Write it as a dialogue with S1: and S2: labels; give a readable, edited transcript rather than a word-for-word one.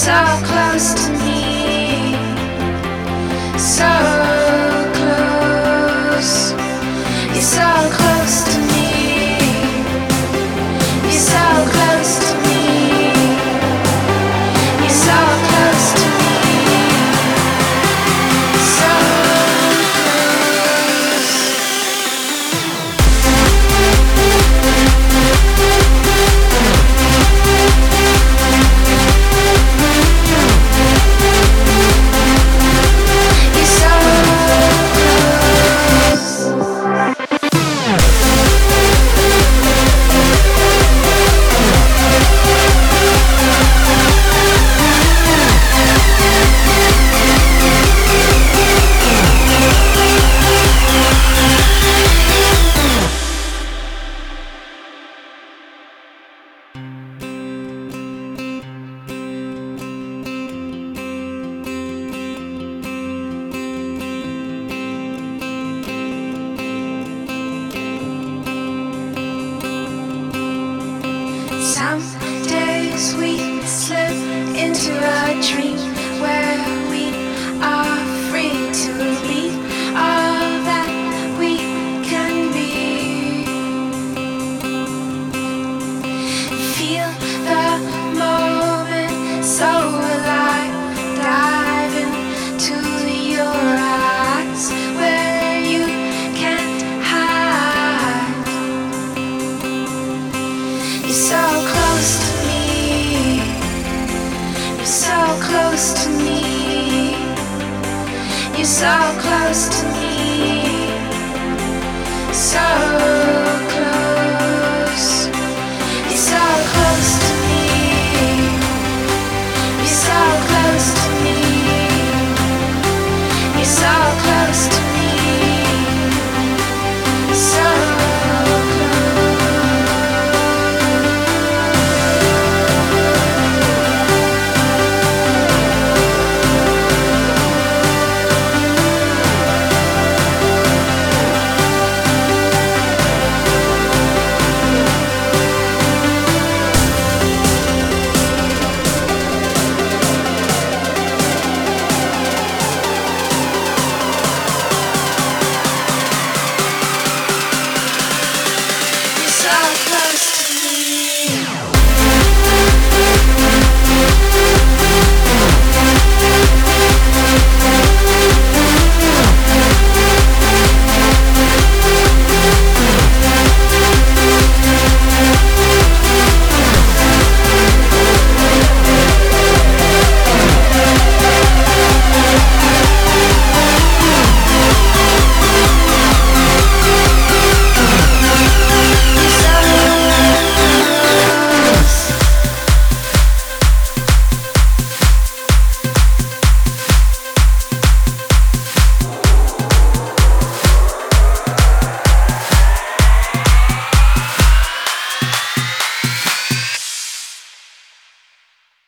S1: so close to me, so close. You're so close to me. You're so close to me. You're so close to me. So some days we slip into a dream where we are free to be all that we can be. Feel the moment so alive, dive into your eyes where you can't hide. You're so close to me. You're so close to me. You're so